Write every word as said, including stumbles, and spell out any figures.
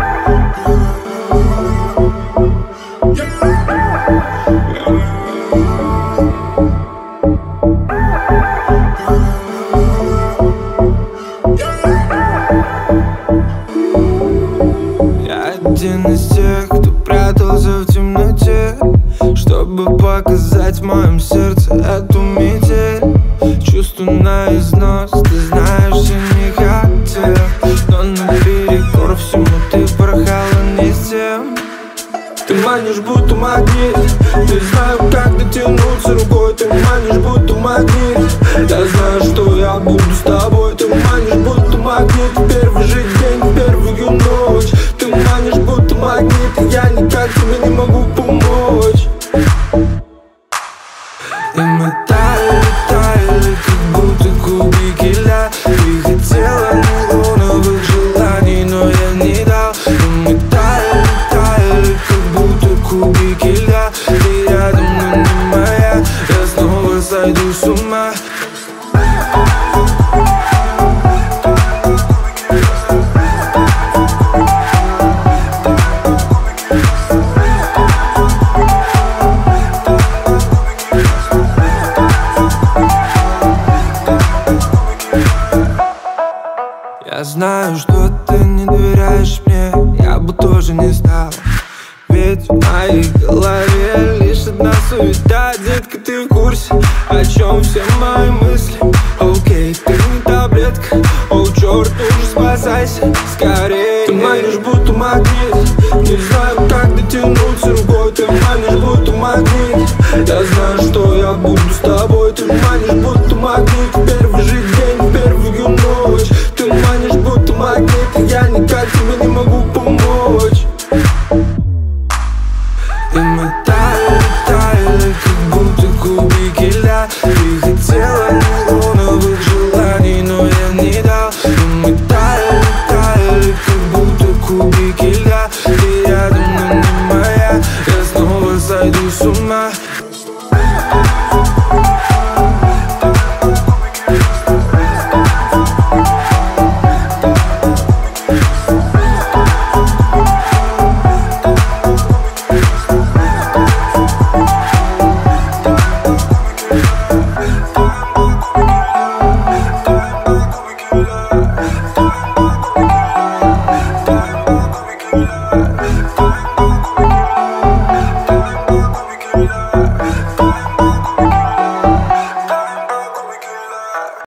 Один из тех, кто прятался в темноте, чтобы показать в моем сердце эту метель. Чувствую на износ, ты знаешь, я не хотел, но наперекор всему ты порхала не с тем. Ты манишь, будто магнит, не знаю, как дотянуться рукой. Ты манишь, будто магнит, я знаю, что я буду с тобой. Ты манишь, будто магнит, в первый же день, в первую ночь. Ты манишь, будто магнит, и я никак тебе не могу помочь. И мы таяли, таяли, как будто кубики льда. Ты хотела неоновых желаний, но я не дал. И мы таяли, таяли, как будто кубики льда. Ты рядом, но не моя, я снова сойду с ума. Я знаю, что ты не доверяешь мне, я бы тоже не стал. Ведь в моей голове лишь одна суета. Детка, ты в курсе, о чем все мои мысли? Окей, ты не таблетка, о черт, уже спасайся скорее. Ты манишь, будто магнит, не знаю, как дотянуться рукой. Ты манишь, будто магнит, я знаю, что я буду с тобой. Ты манишь, будто магнит, в первый же день, в первую ночь. Ты манишь, будто магнит,